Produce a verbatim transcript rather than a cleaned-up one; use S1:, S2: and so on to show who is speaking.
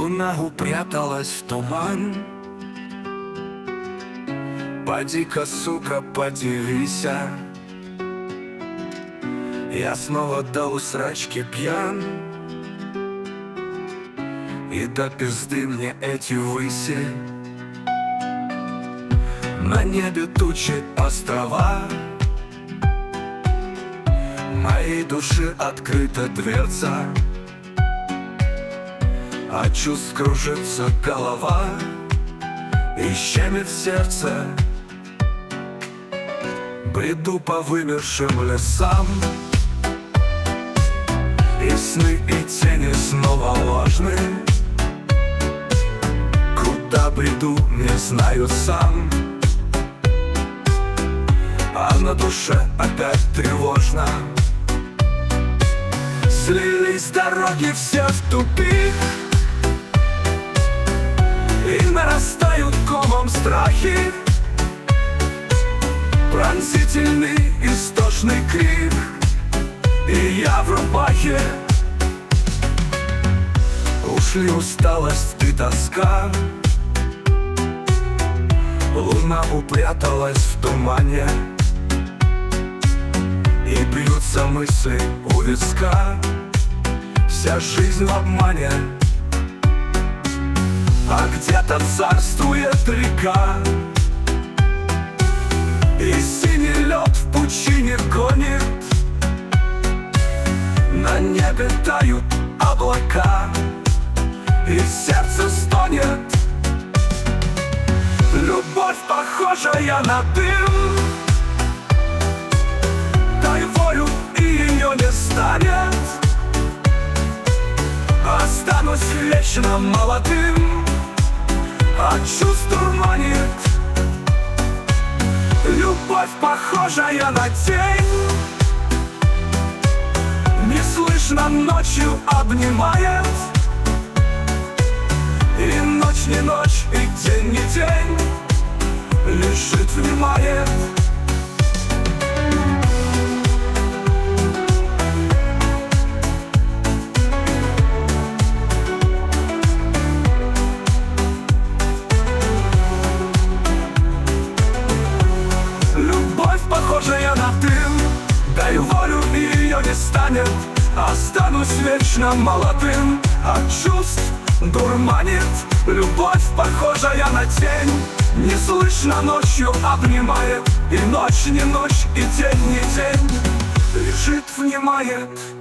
S1: Луна упряталась в туман. Поди-ка, сука, подивися, я снова до усрачки пьян. И до пизды мне эти выси. На небе тучи острова, моей души открыта дверца. От чувств кружится голова и щемит сердце. Бреду по вымершим лесам, и сны, и тени снова ложны. Куда бреду, не знаю сам, а на душе опять тревожно. Слились дороги все в тупик, и нарастают комом страхи. Пронзительный истошный крик, и я в рубахе. Ушли усталость и тоска. Луна упряталась в тумане, и бьются мысли у виска. Вся жизнь в обмане, а где-то царствует река. И синий лед в пучине гонит, на небе тают облака, и сердце стонет. Любовь, похожая на дым, дай волю, и ее не станет. Останусь вечно молодым, а чувств дурманит. Любовь, похожая на тень, неслышно ночью обнимает. И ночь не ночь, и день не день, лежит, внимает. Любовь, похожая на дым, дай волю, и ее не станет. Останусь вечно молодым, от чувств дурманит. Любовь, похожая на тень, неслышно ночью обнимает. И ночь не ночь, и день не день, лежит, внимает.